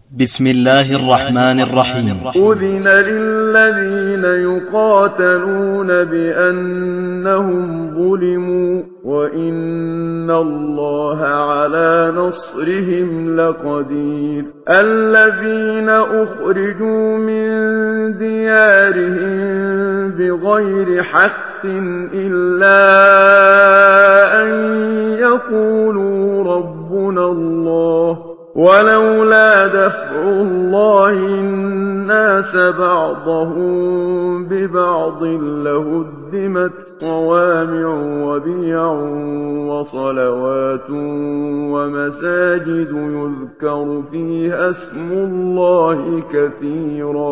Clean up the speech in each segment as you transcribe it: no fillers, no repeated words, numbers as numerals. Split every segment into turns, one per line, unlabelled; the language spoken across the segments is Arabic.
بسم الله الرحمن الرحيم.
أذن للذين يقاتلون بأنهم ظلموا وإن الله على نصرهم لقدير. الذين أخرجوا من ديارهم بغير حق إلا أن يقولوا ربنا الله ولولا دفع الله الناس بعضهم ببعض لهدمت صوامع وبيع وصلوات ومساجد يذكر فيها اسم الله كثيرا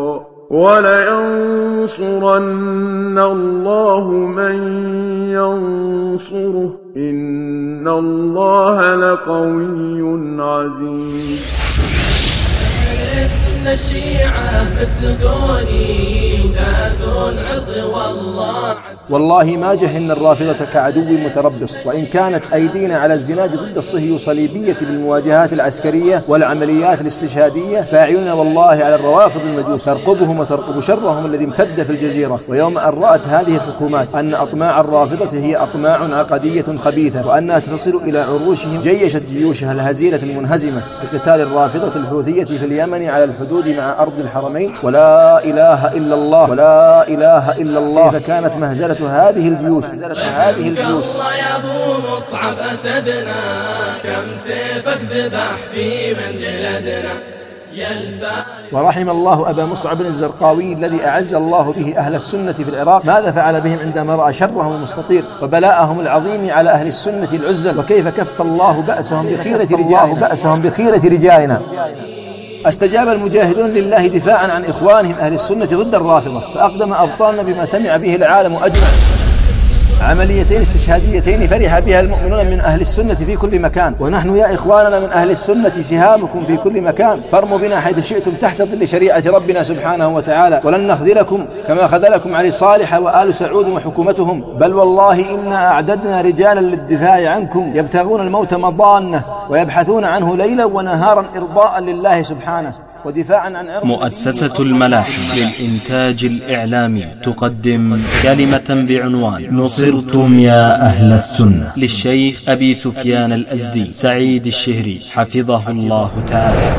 ولينصرن الله من ينصره إن الله لقوي عزيز.
اسم الشيعة مسقوني وناسوا العرض
والله ما جهلنا الرافضة كعدو متربص، وإن كانت أيدينا على الزناد ضد الصهيو الصليبية بالمواجهات العسكرية والعمليات الاستشهادية، فاعلنا والله على الروافض المجوس ترقبهم وترقب شرهم الذي امتد في الجزيرة. ويوم أن رأت هذه الحكومات أن أطماع الرافضة هي أطماع عقدية خبيثة وأنها ستصل إلى عروشهم، جيشت جيوشها الهزيلة المنهزمة لقتال الرافضة الحوثية في اليمن على الحدود مع أرض الحرمين. ولا إله إلا الله، ولا إله إلا الله. كيف كانت مهزلة هذه الجيوش
الله يا أبو مصعب أسدنا، كم سيفك ذبح في من جلدنا.
ورحم الله أبا مصعب الزرقاوي الذي أعز الله به أهل السنة في العراق، ماذا فعل بهم عندما رأى شرهم المستطير وبلاءهم العظيم على أهل السنة العزل، وكيف كف الله بأسهم بخيرة رجالنا. استجاب المجاهدون لله دفاعا عن إخوانهم أهل السنة ضد الرافضة، فأقدم أبطالنا بما سمع به العالم أجمع، عمليتين استشهاديتين فرح بها المؤمنون من أهل السنة في كل مكان. ونحن يا إخواننا من أهل السنة سهامكم في كل مكان، فارموا بنا حيث شئتم تحت ظل شريعة ربنا سبحانه وتعالى، ولن نخذلكم كما خذلكم علي صالح وآل سعود وحكومتهم. بل والله إنا أعددنا رجالا للدفاع عنكم يبتغون الموت مضانة ويبحثون عنه ليلا ونهارا إرضاء لله سبحانه ودفاعا عن عرض.
مؤسسة الملاحم للإنتاج الإعلامي تقدم كلمة بعنوان نصرتم يا أهل السنة للشيخ أبي سفيان الأزدي سعيد الشهري حفظه الله تعالى.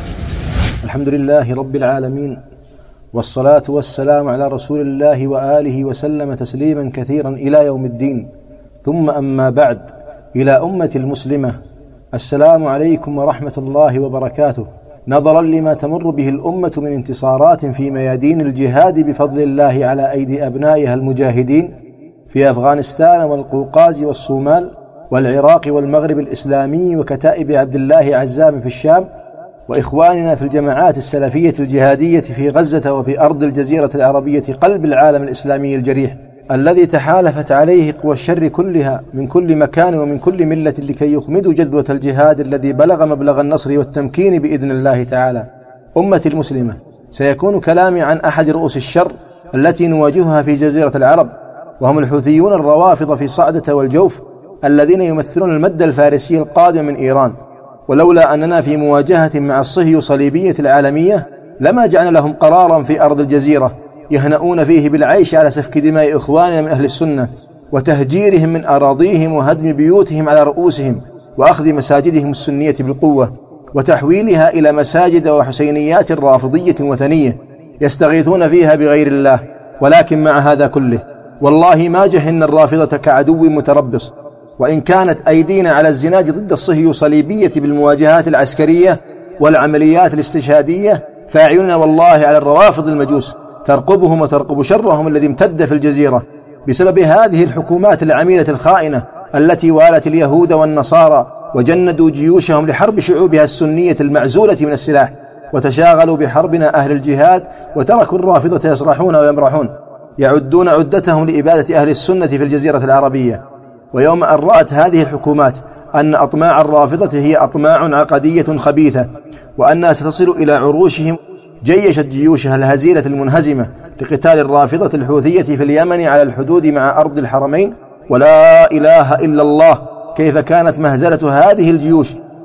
الحمد لله رب العالمين، والصلاة والسلام على رسول الله وآله وسلم تسليما كثيرا إلى يوم الدين. ثم أما بعد، إلى أمة المسلمة، السلام عليكم ورحمة الله وبركاته. نظرا لما تمر به الأمة من انتصارات في ميادين الجهاد بفضل الله على أيدي أبنائها المجاهدين في أفغانستان والقوقاز والصومال والعراق والمغرب الإسلامي وكتائب عبد الله عزام في الشام، وإخواننا في الجماعات السلفية الجهادية في غزة وفي أرض الجزيرة العربية قلب العالم الإسلامي الجريح الذي تحالفت عليه قوى الشر كلها من كل مكان ومن كل ملة لكي يخمدوا جذوة الجهاد الذي بلغ مبلغ النصر والتمكين بإذن الله تعالى. أمة المسلمة، سيكون كلامي عن أحد رؤوس الشر التي نواجهها في جزيرة العرب، وهم الحوثيون الروافض في صعدة والجوف الذين يمثلون المد الفارسي القادم من إيران. ولولا أننا في مواجهة مع الصهيو الصليبية العالمية لما جعلنا لهم قرارا في أرض الجزيرة يهنؤون فيه بالعيش على سفك دماء إخواننا من أهل السنة وتهجيرهم من أراضيهم وهدم بيوتهم على رؤوسهم وأخذ مساجدهم السنية بالقوة وتحويلها إلى مساجد وحسينيات رافضية وثنية يستغيثون فيها بغير الله. ولكن مع هذا كله والله ما جهلنا الرافضة كعدو متربص، وإن كانت أيدينا على الزناد ضد الصهيو الصليبية بالمواجهات العسكرية والعمليات الاستشهادية، فاعلنا والله على الروافض المجوس ترقبهم وترقب شرهم الذي امتد في الجزيرة بسبب هذه الحكومات العميلة الخائنة التي والت اليهود والنصارى وجندوا جيوشهم لحرب شعوبها السنية المعزولة من السلاح، وتشاغلوا بحربنا أهل الجهاد وتركوا الرافضة يسرحون ويمرحون يعدون عدتهم لإبادة أهل السنة في الجزيرة العربية. ويوم أن رأت هذه الحكومات أن أطماع الرافضة هي أطماع عقدية خبيثة وأنها ستصل إلى عروشهم، جيشت جيوشها الهزيلة المنهزمة لقتال الرافضة الحوثية في اليمن على الحدود مع أرض الحرمين. ولا إله إلا الله. كيف كانت مهزلة هذه الجيوش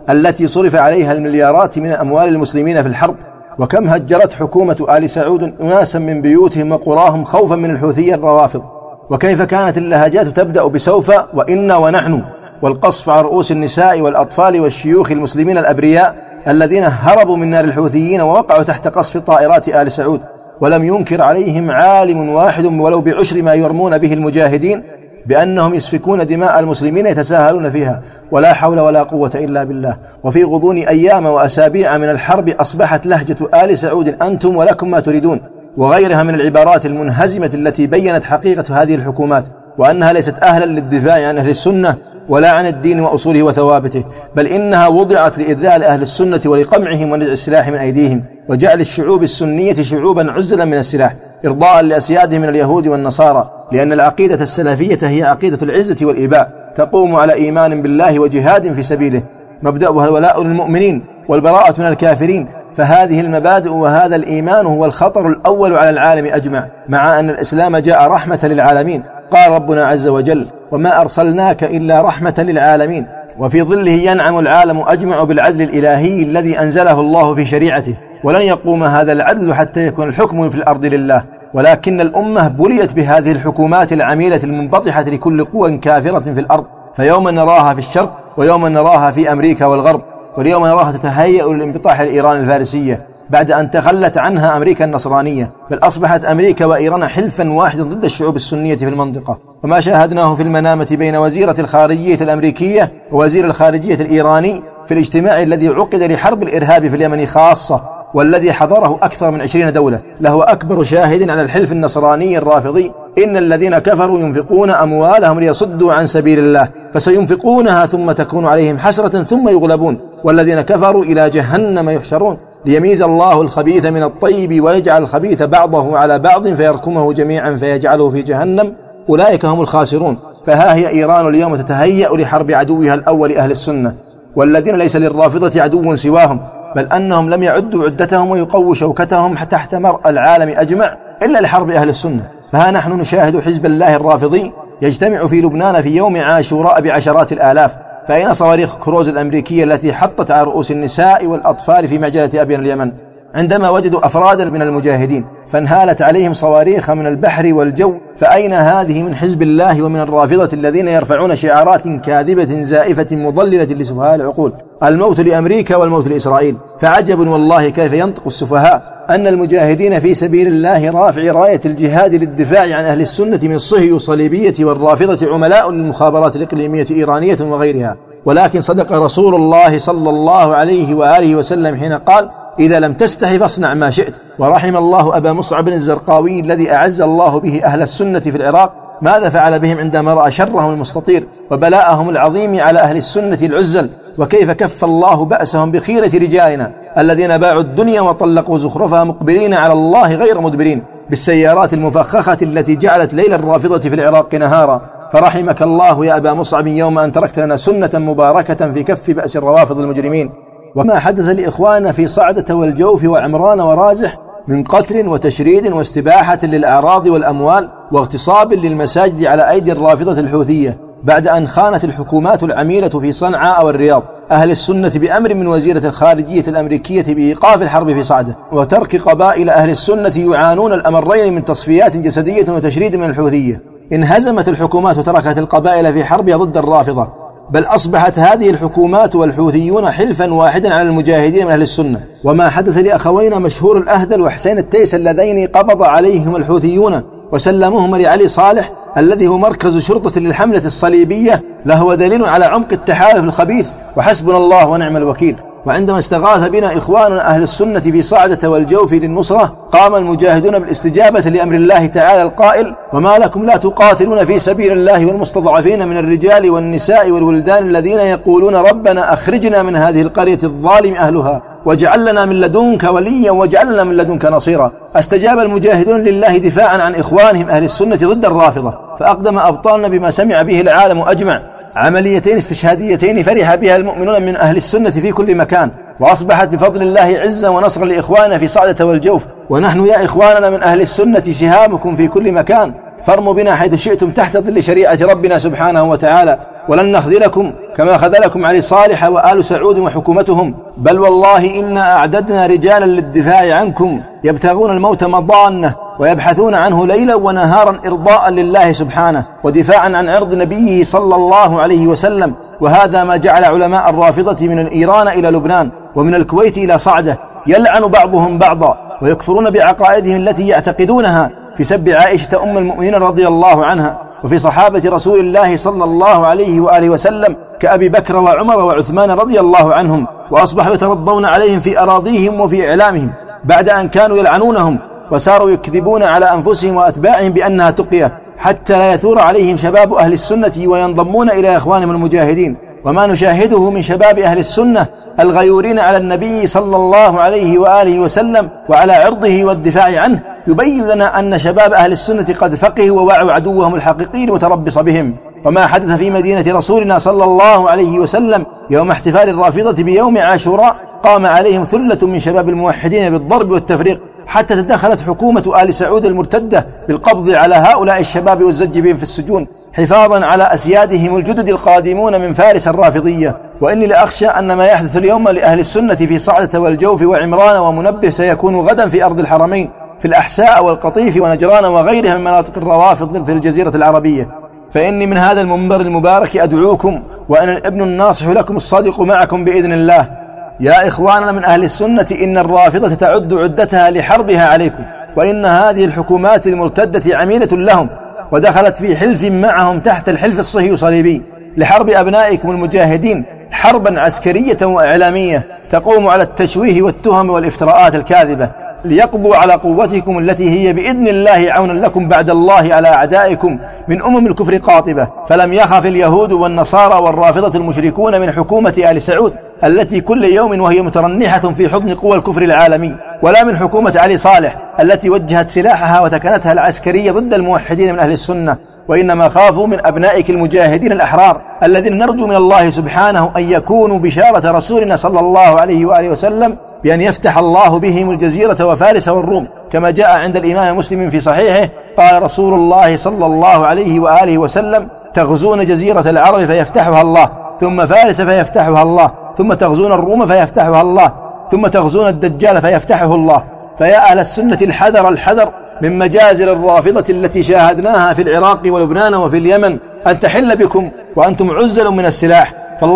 التي صرف عليها المليارات من أموال المسلمين في الحرب؟ وكم هجرت حكومة آل سعود أناسا من بيوتهم وقراهم خوفا من الحوثيين الروافض؟ وكيف كانت اللهجات تبدأ بسوف وإن ونحن، والقصف على رؤوس النساء والأطفال والشيوخ المسلمين الأبرياء الذين هربوا من نار الحوثيين ووقعوا تحت قصف طائرات آل سعود، ولم ينكر عليهم عالم واحد ولو بعشر ما يرمون به المجاهدين بأنهم يسفكون دماء المسلمين يتساهلون فيها، ولا حول ولا قوة إلا بالله. وفي غضون أيام وأسابيع من الحرب أصبحت لهجة آل سعود أنتم ولكم ما تريدون، وغيرها من العبارات المنهزمة التي بينت حقيقة هذه الحكومات، وأنها ليست أهلا للدفاع عن أهل السنة ولا عن الدين وأصوله وثوابته، بل إنها وضعت لإذلال أهل السنة ولقمعهم ونزع السلاح من أيديهم، وجعل الشعوب السنية شعوبا عزلا من السلاح إرضاء لأسيادهم من اليهود والنصارى، لأن العقيدة السلفية هي عقيدة العزة والإباء، تقوم على إيمان بالله وجهاد في سبيله، مبدأها الولاء للمؤمنين والبراءة من الكافرين. فهذه المبادئ وهذا الإيمان هو الخطر الأول على العالم أجمع، مع أن الإسلام جاء رحمة للعالمين. قال ربنا عز وجل: وما أرسلناك إلا رحمة للعالمين. وفي ظله ينعم العالم أجمع بالعدل الإلهي الذي أنزله الله في شريعته، ولن يقوم هذا العدل حتى يكون الحكم في الأرض لله، ولكن الأمة بليت بهذه الحكومات العميلة المنبطحة لكل قوى كافرة في الأرض، فيوم نراها في الشرق ويوم نراها في أمريكا والغرب، واليوم نراها تتهيأ للانبطاح الإيران الفارسية بعد أن تخلت عنها أمريكا النصرانية، بل أصبحت أمريكا وإيران حلفا واحدا ضد الشعوب السنية في المنطقة. وما شاهدناه في المنامة بين وزيرة الخارجية الأمريكية ووزير الخارجية الإيراني في الاجتماع الذي عقد لحرب الإرهاب في اليمن خاصة، والذي حضره أكثر من 20 دولة، لهو أكبر شاهد على الحلف النصراني الرافضي: إن الذين كفروا ينفقون أموالهم ليصدوا عن سبيل الله فسينفقونها ثم تكون عليهم حسرة ثم يغلبون والذين كفروا إلى جهنم يحشرون، ليميز الله الخبيث من الطيب ويجعل الخبيث بعضه على بعض فيركمه جميعا فيجعله في جهنم، أولئك هم الخاسرون. فها هي إيران اليوم تتهيأ لحرب عدوها الأول أهل السنة، والذين ليس للرافضة عدو سواهم، بل أنهم لم يعدوا عدتهم ويقووا شوكتهم تحت مرء العالم أجمع إلا لحرب أهل السنة. فها نحن نشاهد حزب الله الرافضي يجتمع في لبنان في يوم عاشوراء بعشرات الآلاف، فأين صواريخ كروز الأمريكية التي حطت على رؤوس النساء والأطفال في معجلة أبين اليمن عندما وجدوا أفرادا من المجاهدين فانهالت عليهم صواريخ من البحر والجو؟ فأين هذه من حزب الله ومن الرافضة الذين يرفعون شعارات كاذبة زائفة مضللة لسفهاء العقول: الموت لأمريكا والموت لإسرائيل؟ فعجب والله كيف ينطق السفهاء أن المجاهدين في سبيل الله رافع راية الجهاد للدفاع عن أهل السنة من الصهيونية والصليبية والرافضة عملاء للمخابرات الإقليمية إيرانية وغيرها. ولكن صدق رسول الله صلى الله عليه وآله وسلم حين قال: إذا لم تستحي فاصنع ما شئت. ورحم الله أبا مصعب الزرقاوي الذي أعز الله به أهل السنة في العراق، ماذا فعل بهم عندما رأى شرهم المستطير وبلاءهم العظيم على أهل السنة العزل، وكيف كف الله بأسهم بخيرة رجالنا الذين باعوا الدنيا وطلقوا زخرفها مقبلين على الله غير مدبرين بالسيارات المفخخة التي جعلت ليل الرافضة في العراق نهارا. فرحمك الله يا أبا مصعب يوم أن تركت لنا سنة مباركة في كف بأس الروافض المجرمين. وما حدث لإخواننا في صعدة والجوف وعمران ورازح من قتل وتشريد واستباحة للأعراض والأموال واغتصاب للمساجد على أيدي الرافضة الحوثية بعد أن خانت الحكومات العميلة في صنعاء والرياض أهل السنة بأمر من وزيرة الخارجية الأمريكية بإيقاف الحرب في صعدة، وترك قبائل أهل السنة يعانون الأمرين من تصفيات جسدية وتشريد من الحوثية. انهزمت الحكومات وتركت القبائل في حربها ضد الرافضة، بل أصبحت هذه الحكومات والحوثيون حلفا واحدا على المجاهدين من أهل السنة. وما حدث لأخوينا مشهور الأهدل وحسين التيس اللذين قبض عليهم الحوثيون وسلموهم لعلي صالح الذي هو مركز شرطة للحملة الصليبية لهو دليل على عمق التحالف الخبيث، وحسبنا الله ونعم الوكيل. وعندما استغاث بنا إخواننا أهل السنة في صعدة والجوف للنصرة قام المجاهدون بالاستجابة لأمر الله تعالى القائل: وما لكم لا تقاتلون في سبيل الله والمستضعفين من الرجال والنساء والولدان الذين يقولون ربنا أخرجنا من هذه القرية الظالم أهلها واجعل لنا من لدنك وليا واجعل لنا من لدنك نصيرا. استجاب المجاهدون لله دفاعا عن إخوانهم أهل السنة ضد الرافضة، فأقدم أبطالنا بما سمع به العالم أجمع عمليتين استشهاديتين فرح بها المؤمنون من أهل السنة في كل مكان، وأصبحت بفضل الله عزا ونصرا لإخواننا في صعدة والجوف. ونحن يا إخواننا من أهل السنة سهامكم في كل مكان، فارموا بنا حيث شئتم تحت ظل شريعة ربنا سبحانه وتعالى، ولن نخذلكم كما خذلكم علي صالح وآل سعود وحكومتهم، بل والله إنا أعددنا رجالا للدفاع عنكم يبتغون الموت مضانة ويبحثون عنه ليلا ونهارا إرضاء لله سبحانه ودفاعا عن عرض نبيه صلى الله عليه وسلم. وهذا ما جعل علماء الرافضة من إيران إلى لبنان ومن الكويت إلى صعدة يلعن بعضهم بعضا ويكفرون بعقائدهم التي يعتقدونها في سب عائشة أم المؤمنين رضي الله عنها، وفي صحابة رسول الله صلى الله عليه وآله وسلم كأبي بكر وعمر وعثمان رضي الله عنهم، وأصبحوا يترضون عليهم في أراضيهم وفي إعلامهم بعد أن كانوا يلعنونهم، وساروا يكذبون على أنفسهم وأتباعهم بأنها تقية حتى لا يثور عليهم شباب أهل السنة وينضمون إلى إخوانهم المجاهدين. وما نشاهده من شباب أهل السنة الغيورين على النبي صلى الله عليه وآله وسلم وعلى عرضه والدفاع عنه يبين لنا أن شباب أهل السنة قد فقهوا ووعوا عدوهم الحقيقي المتربص بهم. وما حدث في مدينة رسولنا صلى الله عليه وسلم يوم احتفال الرافضة بيوم عاشوراء قام عليهم ثلة من شباب الموحدين بالضرب والتفريق، حتى تدخلت حكومة آل سعود المرتدة بالقبض على هؤلاء الشباب والزج بهم في السجون حفاظا على أسيادهم الجدد القادمون من فارس الرافضية. وإني لأخشى أن ما يحدث اليوم لأهل السنة في صعدة والجوف وعمران ومنبه سيكون غدا في أرض الحرمين في الأحساء والقطيف ونجران وغيرها من مناطق الروافض في الجزيرة العربية. فإني من هذا المنبر المبارك أدعوكم وأنا الابن الناصح لكم الصادق معكم بإذن الله. يا إخواننا من أهل السنة، إن الرافضة تعد عدتها لحربها عليكم، وإن هذه الحكومات المرتدة عميلة لهم ودخلت في حلف معهم تحت الحلف الصهيوني صليبي لحرب أبنائكم المجاهدين حربا عسكرية وإعلامية تقوم على التشويه والتهم والافتراءات الكاذبة ليقضوا على قوتكم التي هي بإذن الله عونا لكم بعد الله على أعدائكم من الكفر قاطبة. فلم يخف اليهود والنصارى والرافضة المشركون من حكومة آل سعود التي كل يوم وهي مترنحة في حضن قوى الكفر العالمي، ولا من حكومة علي صالح التي وجهت سلاحها وتكنتها العسكرية ضد الموحدين من أهل السنة، وإنما خافوا من أبنائك المجاهدين الأحرار الذين نرجو من الله سبحانه أن يكونوا بشارة رسولنا صلى الله عليه وآله وسلم بأن يفتح الله بهم الجزيرة وفارس والروم، كما جاء عند الإمام مسلم في صحيحه قال رسول الله صلى الله عليه وآله وسلم: تغزون جزيرة العرب فيفتحها الله، ثم فارس فيفتحها الله، ثم تغزون الروم فيفتحها الله، ثم تغزون الدجال فيفتحه الله. فيا أهل السنة الحذر من مجازر الرافضة التي شاهدناها في العراق ولبنان وفي اليمن أن تحل بكم وأنتم عزل من السلاح.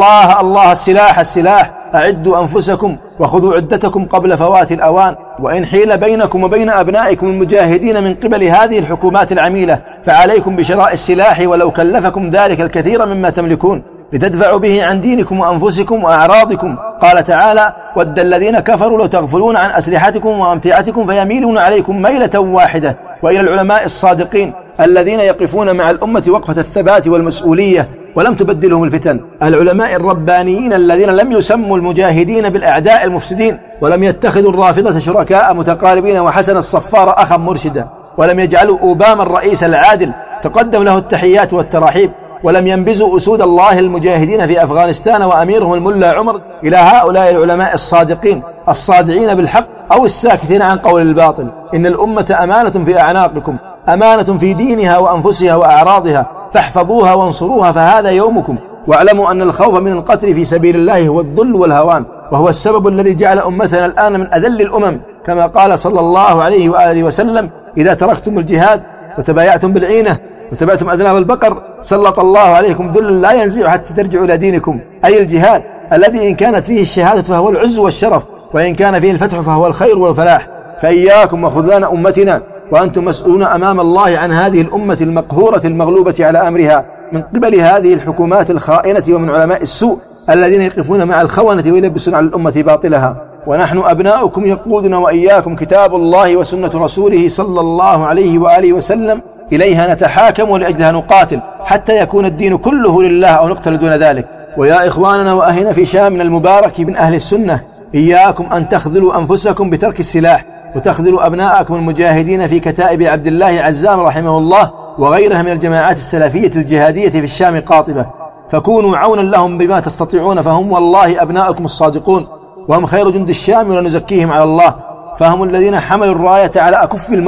فالله السلاح أعدوا أنفسكم وخذوا عدتكم قبل فوات الأوان. وإن حيل بينكم وبين أبنائكم المجاهدين من قبل هذه الحكومات العميلة فعليكم بشراء السلاح ولو كلفكم ذلك الكثير مما تملكون لتدفعوا به عن دينكم وأنفسكم وأعراضكم. قال تعالى: ود الذين كفروا لو تغفلون عن أسلحتكم وأمتعتكم فيميلون عليكم ميلة واحدة. وإلى العلماء الصادقين الذين يقفون مع الأمة وقفة الثبات والمسؤولية ولم تبدلهم الفتن، العلماء الربانيين الذين لم يسموا المجاهدين بالأعداء المفسدين ولم يتخذوا الرافضة شركاء متقاربين وحسن الصفار أخا مرشدا، ولم يجعلوا أوباما الرئيس العادل تقدم له التحيات والتراحيب، ولم ينبزوا أسود الله المجاهدين في أفغانستان وأميرهم الملا عمر إلى هؤلاء العلماء الصادقين الصادعين بالحق أو الساكتين عن قول الباطل: إن الأمة أمانة في أعناقكم، أمانة في دينها وأنفسها وأعراضها، فاحفظوها وانصروها فهذا يومكم. واعلموا أن الخوف من القتل في سبيل الله هو الذل والهوان، وهو السبب الذي جعل أمتنا الآن من أذل الأمم، كما قال صلى الله عليه وآله وسلم: إذا تركتم الجهاد وتبايعتم بالعينة وتبعتم أذناب البقر سلط الله عليكم ذل لا ينزع حتى ترجعوا إلى دينكم. أي الجهاد الذي إن كانت فيه الشهادة فهو العز والشرف، وإن كان فيه الفتح فهو الخير والفلاح. فإياكم وخذلان أمتنا وأنتم مسؤولون أمام الله عن هذه الأمة المقهورة المغلوبة على أمرها من قبل هذه الحكومات الخائنة ومن علماء السوء الذين يقفون مع الخونة ويلبسون على الأمة باطلها. ونحن أبناؤكم يقودنا وإياكم كتاب الله وسنة رسوله صلى الله عليه وآله وسلم، إليها نتحاكم ولأجلها نقاتل حتى يكون الدين كله لله أو نقتل دون ذلك. ويا إخواننا وأهلنا في شامنا المبارك من أهل السنة، إياكم أن تخذلوا أنفسكم بترك السلاح وتخذلوا أبناءكم المجاهدين في كتائب عبد الله عزام رحمه الله وغيرها من الجماعات السلفية الجهادية في الشام قاطبة، فكونوا عونا لهم بما تستطيعون، فهم والله أبناءكم الصادقون، وهم خير جند الشام ولا نزكيهم على الله، فهم الذين حملوا الراية على أكف الموت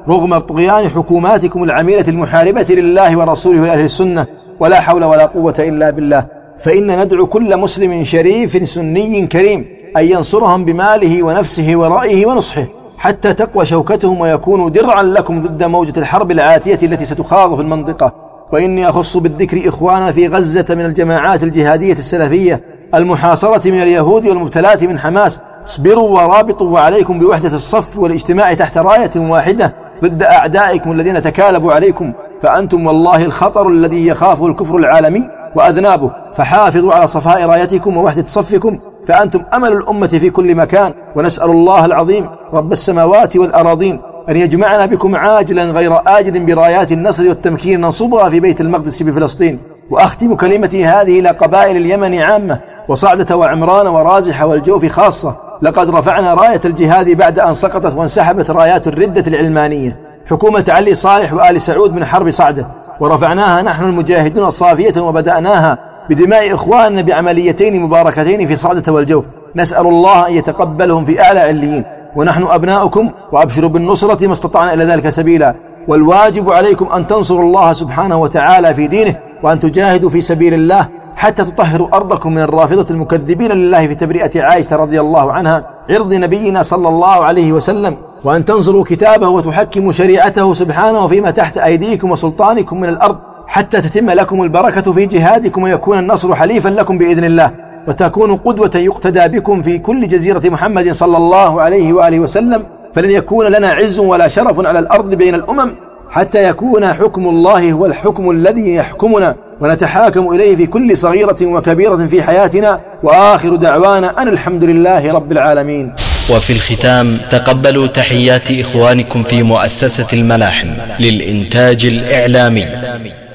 رغم طغيان حكوماتكم العميلة المحاربة لله ورسوله وأهل السنة، ولا حول ولا قوة إلا بالله. فإن ندعو كل مسلم شريف سني كريم أن ينصرهم بماله ونفسه ورأيه ونصحه حتى تقوى شوكتهم ويكونوا درعا لكم ضد موجة الحرب العاتية التي ستخاض في المنطقة. وإني أخص بالذكر إخوانا في غزة من الجماعات الجهادية السلفية المحاصرة من اليهود والمبتلاة من حماس. اصبروا ورابطوا، وعليكم بوحدة الصف والاجتماع تحت راية واحدة ضد أعدائكم الذين تكالبوا عليكم، فأنتم والله الخطر الذي يخافه الكفر العالمي وأذنابه. فحافظوا على صفاء رايتكم ووحدة صفكم، فأنتم أمل الأمة في كل مكان. ونسأل الله العظيم رب السماوات والأراضين أن يجمعنا بكم عاجلا غير آجل برايات النصر والتمكين ننصبها في بيت المقدس بفلسطين. وأختم كلمتي هذه إلى قبائل اليمن عامة، وصعدة وعمران ورازح والجوف خاصة. لقد رفعنا راية الجهاد بعد أن سقطت وانسحبت رايات الردة العلمانية، حكومة علي صالح وآل سعود من حرب صعدة، ورفعناها نحن المجاهدون صافية، وبدأناها بدماء إخواننا بعمليتين مباركتين في صعدة والجوف. نسأل الله أن يتقبلهم في أعلى عليين، ونحن أبناؤكم، وأبشروا بالنصرة ما استطعنا إلى ذلك سبيلا. والواجب عليكم أن تنصروا الله سبحانه وتعالى في دينه، وأن تجاهدوا في سبيل الله حتى تطهروا أرضكم من الرافضة المكذبين لله في تبرئة عائشة رضي الله عنها عرض نبينا صلى الله عليه وسلم، وأن تنصروا كتابه وتحكموا شريعته سبحانه فيما تحت أيديكم وسلطانكم من الأرض، حتى تتم لكم البركة في جهادكم، ويكون النصر حليفا لكم بإذن الله، وتكونوا قدوة يقتدى بكم في كل جزيرة محمد صلى الله عليه وآله وسلم. فلن يكون لنا عز ولا شرف على الأرض بين الأمم حتى يكون حكم الله هو الحكم الذي يحكمنا، ونتحاكم إليه في كل صغيرة وكبيرة في حياتنا. وآخر دعوانا أن الحمد لله رب العالمين.
وفي الختام تقبلوا تحيات إخوانكم في مؤسسة الملاحم للإنتاج الإعلامي.